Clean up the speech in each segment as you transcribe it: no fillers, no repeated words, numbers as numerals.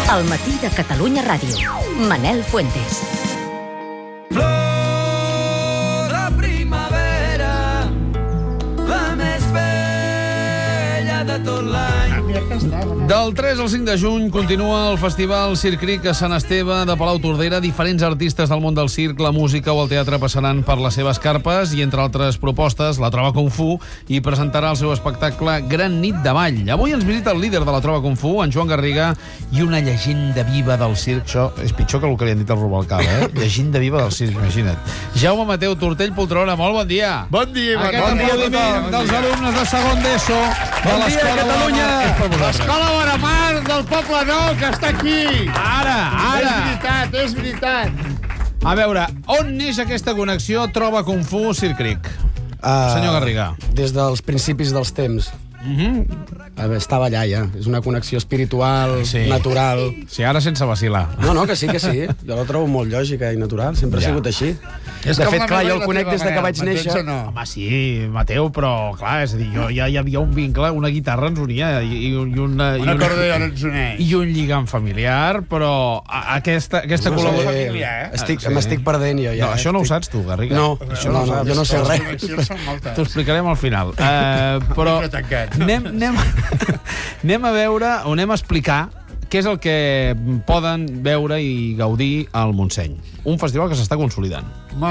Al matí de Catalunya Ràdio. Manel Fuentes. Flor de primavera, la més bella de tot l'any. Del 3 al 5 de juny continua el Festival Circ-Cric a Sant Esteve de Palautordera. Diferents artistes del món del circ, la música o el teatre passaran per les seves carpes i, entre altres propostes, la Trova Kung Fu i presentarà el seu espectacle Gran Nit de Ball. Avui ens visita el líder de la Trova Kung Fu, en Joan Garriga, i una llegenda viva del circ. Això és pitjor que el que li han dit al Rubalcaba, eh? Llegenda viva del circ, imagina't. Jaume Mateu Tortell Poltrona, molt bon dia. Bon dia, Aquest aplaudiment dels alumnes de segon d'ESO de l'Escola Catalunya. Boramar. L'Escola Boramar del Poble Nou, que està aquí. Ara. És veritat. A veure, on neix aquesta connexió Trova Kung Fu Circ-Cric? Senyor Garriga. Des dels principis dels temps. Estava allà, ja. És una connexió espiritual, natural. Sí, ara sense vacilar. No, que sí. Jo la trobo molt lògica i natural. Sempre ha sigut així. De fet, clar, jo el conec des de que vaig néixer. Home, sí, Mateu, però, clar, és a dir, ja hi havia un vincle, una guitarra ens unia i un acordeó ens uneix. I un lligam familiar, però aquesta col·laboració... M'estic perdent jo, ja. No, això no ho saps tu, Garriga. No, jo no sé res. T'ho explicarem al final. Però anem a veure, o anem a explicar què és el que poden veure i gaudir al Montseny. Un festival que s'està consolidant.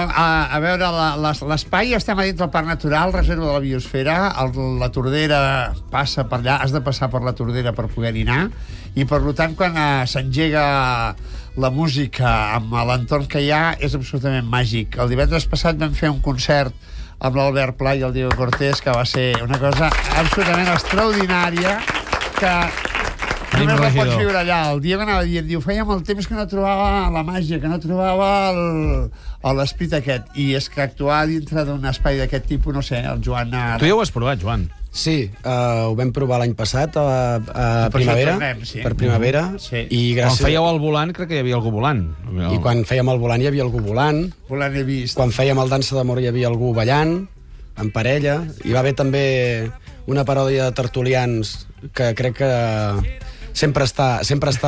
A veure, l'espai, estem a dintre del Parc Natural, reserva de la biosfera, la Tordera passa per allà, has de passar per la Tordera per poder-hi anar, i per tant, quan s'engega la música amb l'entorn que hi ha, és absolutament màgic. El divendres passat vam fer un concert amb l'Albert Pla i el Diego Cortés, que va ser una cosa absolutament extraordinària, que només la pots viure allà. El Diego anava dient, diu, feia molt temps que no trobava la màgia, que no trobava l'esperit aquest. I és que actuar dintre d'un espai d'aquest tipus, no sé, el Joan... Tu ja ho has provat, Joan. Sí, ho vam provar l'any passat a primavera, per primavera, i gràcies... Quan fèieu el volant, crec que hi havia algú volant. I quan fèiem el volant hi havia algú volant. Volant he vist. Quan fèiem el dansa d'amor hi havia algú ballant, en parella. Hi va haver també una paròdia de tertulians que crec que sempre està...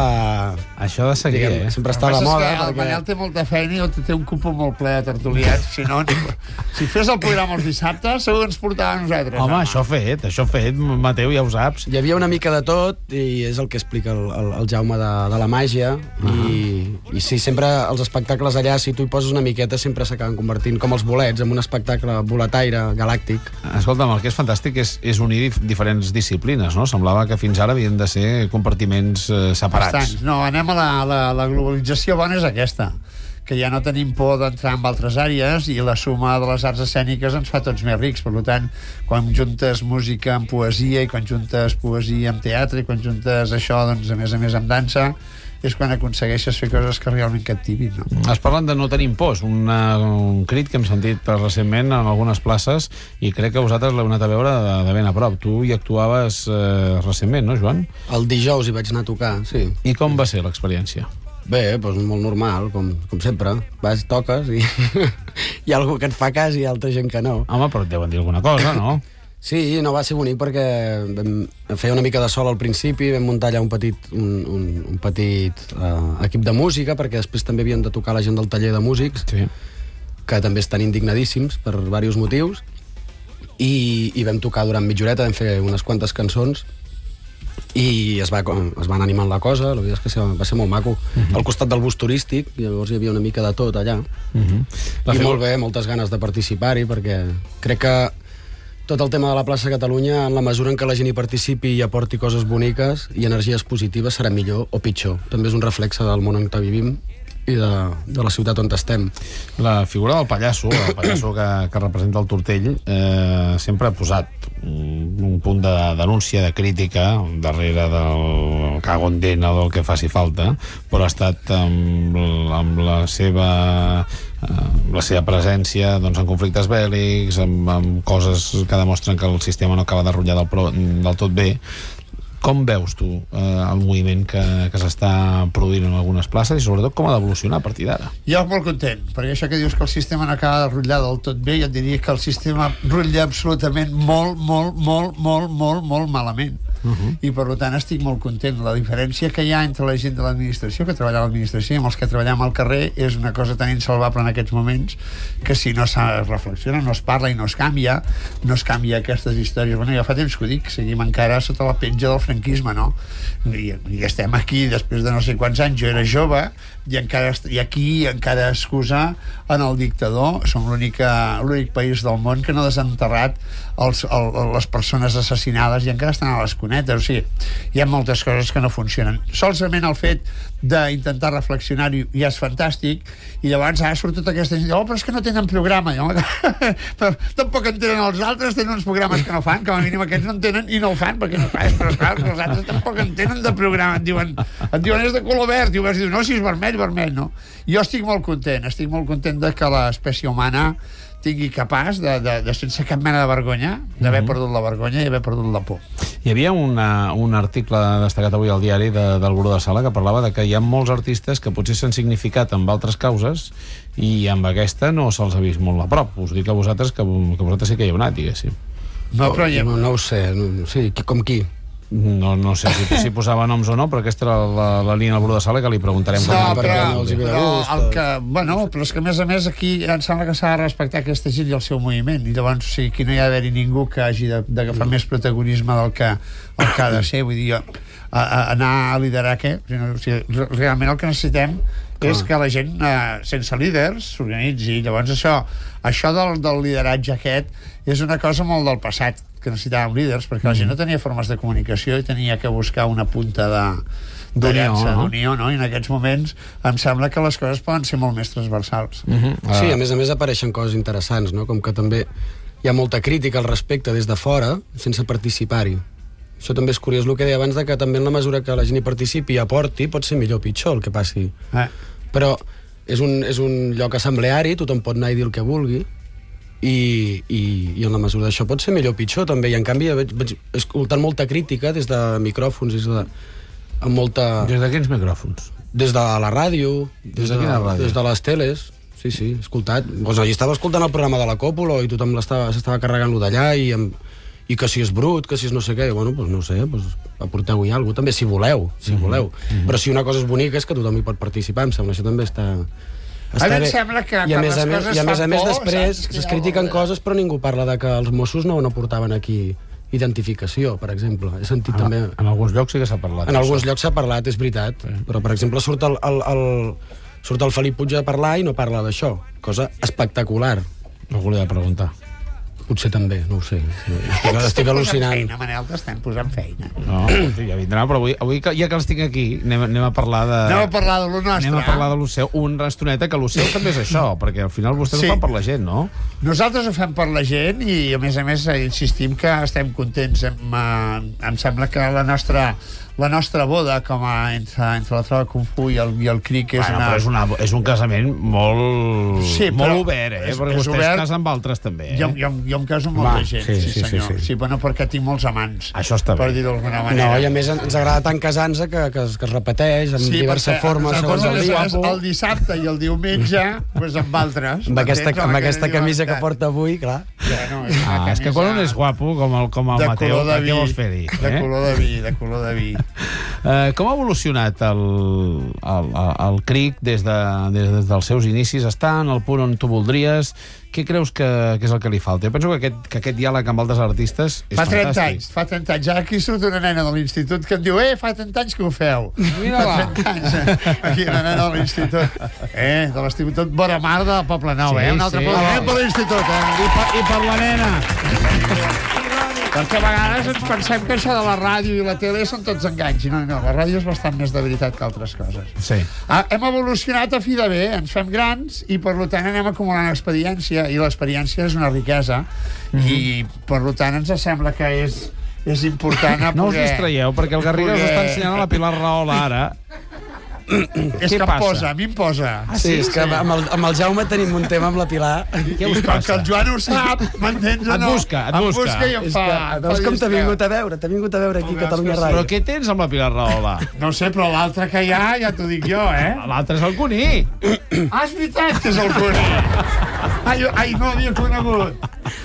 Això de seguir, sempre està de moda. El Manel té molta feina i té un cupo molt ple de tertulians. Si fes el programa els dissabtes, segur que ens portava a nosaltres. Home, això fet, Mateu, ja ho saps. Hi havia una mica de tot, i és el que explica el Jaume de la màgia. I sí, sempre els espectacles allà, si tu hi poses una miqueta, sempre s'acaben convertint, com els bolets, en un espectacle boletaire, galàctic. Escolta'm, el que és fantàstic és unir diferents disciplines, no? Semblava que fins ara havien de ser compartiments separats. Bastants. No, anem a la globalització bona és aquesta, que ja no tenim por d'entrar en altres àrees, i la suma de les arts escèniques ens fa tots més rics. Per tant, quan juntes música amb poesia, i quan juntes poesia amb teatre, i quan juntes això, doncs, a més amb dansa, és quan aconsegueixes fer coses que realment captivin, no? Es parlen de no tenir por, un crit que hem sentit recentment en algunes places, i crec que vosaltres l'heu anat a veure de ben a prop. Tu hi actuaves recentment, no, Joan? El dijous hi vaig anar a tocar, sí. I com va ser l'experiència? Bé, doncs molt normal, com sempre. Vas, toques, i hi ha algú que et fa cas i altra gent que no. Home, però et deuen dir alguna cosa, no? Sí, no, va ser bonic perquè feia una mica de sol al principi, vam muntar allà un petit equip de música, perquè després també havien de tocar la gent del taller de músics, que també estan indignadíssims per diversos motius, i vam tocar durant mitja horeta, vam fer unes quantes cançons, i es va anar animant la cosa. La veritat és que va ser molt maco. Al costat del bus turístic, llavors hi havia una mica de tot allà. I molt bé, moltes ganes de participar-hi, perquè crec que tot el tema de la plaça Catalunya, en la mesura en què la gent hi participi i aporti coses boniques i energies positives, serà millor o pitjor. També és un reflexe del món en què vivim i de la ciutat on estem. La figura del pallasso, el pallasso que representa el Tortell, sempre ha posat un punt de denúncia, de crítica, darrere del cagondena o del que faci falta, però ha estat amb la seva presència, doncs, en conflictes bèl·lics, amb coses que demostren que el sistema no acaba de rotllar del tot bé. Com veus tu el moviment que s'està produint en algunes places, i sobretot com ha d'evolucionar a partir d'ara? Jo molt content, perquè això que dius que el sistema no acaba de rotllar del tot bé, jo et diria que el sistema rotlla absolutament molt malament. i per tant estic molt content. La diferència que hi ha entre la gent de l'administració, que treballa a l'administració, i amb els que treballem al carrer, és una cosa tan insalvable en aquests moments que si no es reflexiona, no es parla i no es canvia aquestes històries. Bueno, ja fa temps que ho dic, seguim encara sota la petja del franquisme, no? I estem aquí després de no sé quants anys. Jo era jove i aquí encara excusa en el dictador. Som l'únic país del món que no ha desenterrat les persones assassinades i encara estan a les cunetes. O sigui, hi ha moltes coses que no funcionen. Solament el fet d'intentar reflexionar-hi ja és fantàstic, i llavors ha sortit aquesta gent, però és que no tenen programa. Però tampoc en tenen els altres, tenen uns programes que no fan, com a mínim aquests no en tenen i no ho fan perquè no fas, però clar, els altres tampoc en tenen de programa, et diuen és de color verd, i vas dir, no, si és vermell, no. Jo estic molt content de que l'espècie humana tingui capaç de sense cap mena de vergonya, d'haver perdut la vergonya i haver perdut la por. Hi havia un article destacat avui al diari del Gurú de Sala que parlava de que hi ha molts artistes que potser s'han significat amb altres causes i amb aquesta no se'ls ha vist molt a prop. Us dic a vosaltres que vosaltres sí que hi heu anat, diguéssim. No ho sé, sí, com qui? No sé si posava noms o no, però aquesta era la línia del Gurú de Sala que li preguntarem. Però és que a més aquí em sembla que s'ha de respectar aquesta gent i el seu moviment, i llavors aquí no hi ha d'haver ningú que hagi d'agafar més protagonisme del que ha de ser. Vull dir, anar a liderar què? Realment el que necessitem és que la gent sense líders s'organitzi. Llavors això del lideratge aquest és una cosa molt del passat, que necessitàvem líders, perquè la gent no tenia formes de comunicació i tenia que buscar una punta d'unió, no? I en aquests moments em sembla que les coses poden ser molt més transversals. Sí, a més apareixen coses interessants, no? Com que també hi ha molta crítica al respecte des de fora sense participar-hi. Això també és curiós, el que deia abans, que també en la mesura que la gent hi participi i aporti pot ser millor o pitjor el que passi. Però és un lloc assembleari, tothom pot anar i dir el que vulgui, i en la mesura d'això pot ser millor o pitjor també, i en canvi vaig escoltant molta crítica des de micròfons, des de quins micròfons? Des de la ràdio, des de les teles. Sí, he escoltat. Jo estava escoltant el programa de la Còpula i tothom s'estava carregant-lo d'allà, i que si és brut, que si és no sé què. Bueno, doncs no sé, aporteu-hi alguna cosa també, si voleu. Però si una cosa és bonica és que tothom hi pot participar, em sembla, això també està a mi em sembla que quan les coses fan por... I a més després es critiquen coses, però ningú parla de que els Mossos no portaven aquí identificació, per exemple. He sentit també... En alguns llocs sí que s'ha parlat. En alguns llocs s'ha parlat, és veritat. Però, per exemple, surt el Felip Puig a parlar i no parla d'això. Cosa espectacular. Algú li ha de preguntar. Potser també, no ho sé. Estic al·lucinant. Feina, Manel, t'estem posant feina. No, ja vindrà, però avui ja que els tinc aquí, anem a parlar de... Anem a parlar de lo nostre. Anem a parlar de l'Oceu, una estoneta, que l'Oceu també és això, perquè al final vostès ho fan per la gent, no? Nosaltres ho fem per la gent i, a més, insistim que estem contents. Em sembla que la nostra boda, com entre la Trova Kung Fu i el Cric, és un casament molt obert, perquè vostès es casen amb altres també. Jo em caso amb molta gent, sí, senyor. Sí, bueno, perquè tinc molts amants. Això està bé. Per dir d'alguna manera. No, i a més ens agrada tant casar-nos que es repeteix en diverses formes segons el dia. El dissabte i el diumenge, amb altres. Amb aquesta camisa que porta avui, clar. És que quan un és guapo, com el Mateu, què vols fer-hi? De color de vi. Com ha evolucionat el Cric des dels seus inicis? Està en el punt on tu voldries? Què creus que és el que li falta? Jo penso que aquest diàleg amb altres artistes és fantàstic. Fa 30 anys. Aquí surt una nena de l'institut que em diu fa 30 anys que ho feu. Mira-la. Fa 30 anys. Aquí una nena de l'institut. De l'institut Vora Mar de Poble Nou. Un altre poble. Anem per l'institut. I per la nena. Perquè a vegades ens pensem que això de la ràdio i la tele són tots enganys. No, la ràdio és bastant més de veritat que altres coses. Sí. Hem evolucionat a fi de bé, ens fem grans i per tant anem acumulant experiència, i l'experiència és una riquesa, i per tant ens sembla que és important a poder... No us distraieu, perquè el Garriga us està ensenyant a la Pilar Rahola ara. És que a mi em posa. Sí, és que amb el Jaume tenim un tema amb la Pilar. Què us passa? Com que el Joan ho sap, m'entens o no? Et busca i em fa... Veus com t'ha vingut a veure aquí a Catalunya Ràdio. Però què tens amb la Pilar Rahola? No sé, però l'altre que hi ha, ja t'ho dic jo, L'altre és el Cuní. És veritat que és el Cuní. Ai, no l'havia conegut.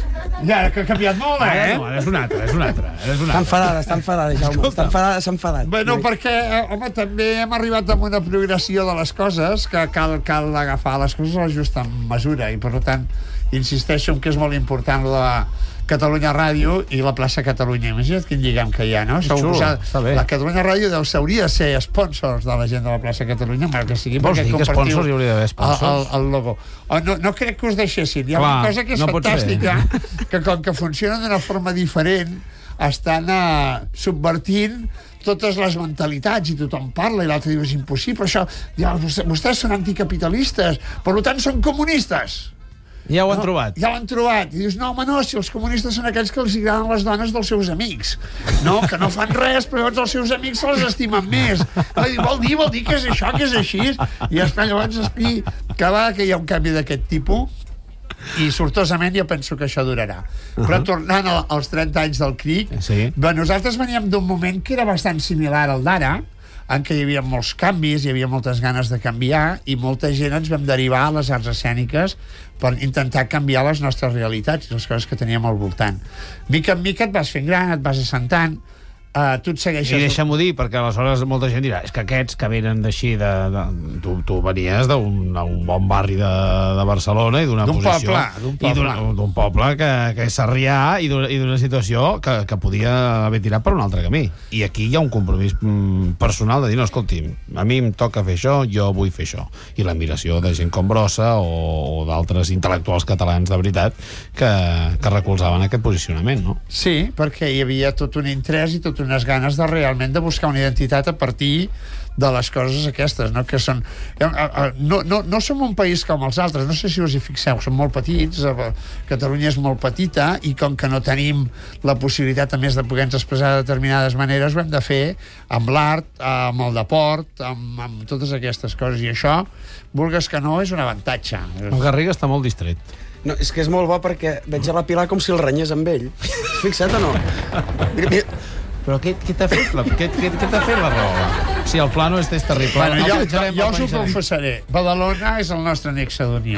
Ja, que ha canviat molt, No, és un altre. Està enfadada, Jaume. S'ha enfadat. Bueno, perquè, home, també hem arribat a una progressió de les coses que cal agafar les coses a la justa mesura i, per tant, insisteixo en que és molt important la Catalunya Ràdio i la plaça Catalunya. Imagina't quin lligam que hi ha, no? Està bé. La Catalunya Ràdio hauria de ser sponsors de la gent de la plaça Catalunya, mal que sigui, Vols perquè dir que compartiu sponsors hi hauria d'haver sponsors? el logo. No crec que us deixessin. Hi ha una cosa que és fantàstica, que com que funciona d'una forma diferent, estan subvertint totes les mentalitats i tothom parla i l'altre diu és impossible això. Vostès són anticapitalistes, per tant són comunistes. Ja ho han trobat. Ja ho han trobat. I dius, no, home, no, si els comunistes són aquells que els agraden les dones dels seus amics. No, que no fan res, però llavors els seus amics se les estimen més. Vol dir que és això, que és així. I llavors cada vegada que hi ha un canvi d'aquest tipus, i sortosament jo penso que això durarà. Però tornant als 30 anys del CRIC, nosaltres veníem d'un moment que era bastant similar al d'ara, en què hi havia molts canvis, hi havia moltes ganes de canviar i molta gent ens vam derivar a les arts escèniques per intentar canviar les nostres realitats i les coses que teníem al voltant. Mica en mica et vas fent gran, et vas assentant, tu et segueixes... I deixa'm-ho dir, perquè aleshores molta gent dirà és que aquests que venen d'així tu venies d'un bon barri de Barcelona i d'una posició... D'un poble que és Sarrià i d'una situació que podia haver tirat per un altre camí. I aquí hi ha un compromís personal de dir, no, escolti, a mi em toca fer això, jo vull fer això. I l'admiració de gent com Brossa o d'altres intel·lectuals catalans de veritat que recolzaven aquest posicionament, no? Sí, perquè hi havia tot un interès i tot unes ganes de realment de buscar una identitat a partir de les coses aquestes, no? Que són... No som un país com els altres, no sé si us hi fixeu, som molt petits, Catalunya és molt petita i com que no tenim la possibilitat a més de poder-nos expressar de determinades maneres, ho hem de fer amb l'art, amb el deport, amb totes aquestes coses, i això, vulgues que no, és un avantatge. El Garriga està molt distret. No, és que és molt bo perquè veig a la Pilar com si el renyés amb ell. Has fixat o no? Però què t'ha fet? Què t'ha fet la raó? Si el plano és terrible. Bueno, jo us ho confessaré. Badalona és el nostre nexe d'unió.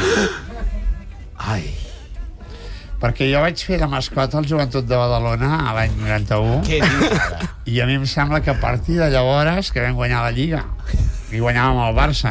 Ai. Perquè jo vaig fer de mascota al Joventut de Badalona a l'any 91. Què dius ara? I a mi em sembla que a partir de llavors que vam guanyar la Lliga. I guanyàvem el Barça.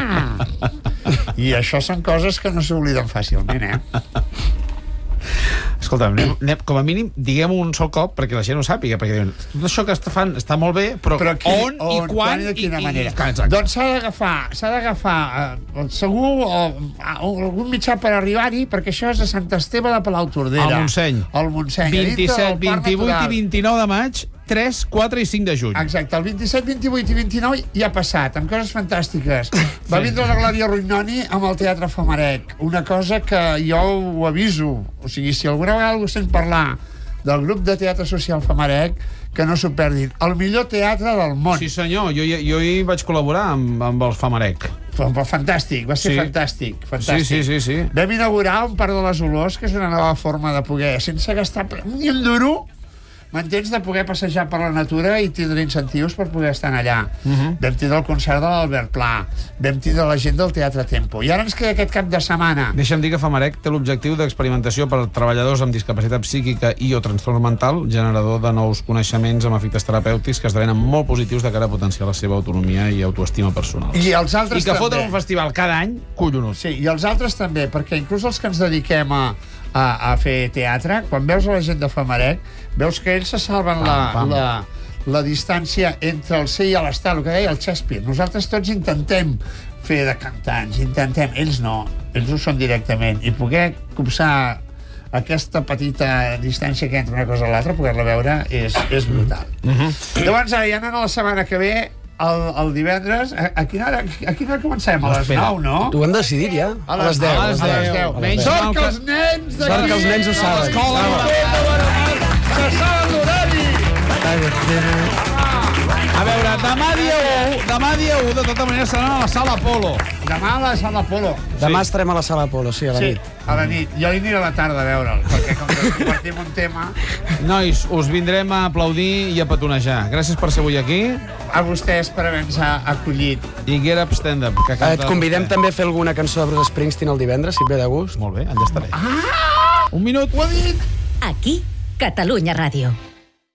I això són coses que no s'obliden fàcilment, Escolta'm, com a mínim diguem-ho un sol cop perquè la gent ho sàpiga, perquè diuen, tot això que fan està molt bé, però on i quan i de quina manera. Doncs s'ha d'agafar segur algun mitjà per arribar-hi, perquè això és a Sant Esteve de Palautordera. Al Montseny. 27, 28 i 29 de maig, 3, 4 i 5 de juny. Exacte, el 27, 28 i 29 ja ha passat, amb coses fantàstiques. Va vindre la Glòria Rognoni amb el Teatre Famarec, una cosa que jo ho aviso, o sigui, si alguna vegada algú sent parlar del grup de teatre social Famarec, que no s'ho perdin. El millor teatre del món. Sí, senyor, jo hi vaig col·laborar amb el Famarec. Fantàstic, va ser fantàstic. Sí. Vam inaugurar un Parc de les Olors, que és una nova forma de poder, sense gastar ni un duro, m'entens, de poder passejar per la natura i tindre incentius per poder estar allà. Vam tindre el concert de l'Albert Pla, vam tindre la gent del Teatre Tempo, i ara ens queda aquest cap de setmana. Deixa'm dir que Famarec té l'objectiu d'experimentació per treballadors amb discapacitat psíquica i o trastorn mental, generador de nous coneixements amb efectes terapèutics que esdevenen molt positius de cara a potenciar la seva autonomia i autoestima personal. I els altres I que també. foten un festival cada any, collonut. Sí, i els altres també, perquè inclús els que ens dediquem a fer teatre, quan veus a la gent de Famarec, veus que ells se salven la distància entre el ser i l'estar, el que deia el Shakespeare. Nosaltres tots intentem fer de cantants, ells no, ells ho són directament, i poder copsar aquesta petita distància que entre una cosa a l'altra, poder-la veure, és brutal. Llavors, ja anant a la setmana que ve, el divendres, a quina hora comencem? A les 9, no? Ho hem decidit ja. A les 10. A les 10. Sort que els nens d'aquí... Sort que els nens ho saben. Se saben l'horari! A veure, demà dia 1, de tota manera, seran a la Sala Apolo. Demà a la Sala Apolo. Demà estarem a la Sala Apolo, sí, a la nit. A la nit. Jo hi aniré a la tarda a veure'l, perquè com que compartim un tema... Nois, us vindrem a aplaudir i a petonejar. Gràcies per ser avui aquí. A vostès per haver-nos acollit. I Get Up, Stand Up. Et convidem també a fer alguna cançó de Bruce Springsteen el divendres, si et ve de gust. Molt bé, allà estaré. Ah! Un minut. Ho ha dit! Aquí, Catalunya Ràdio.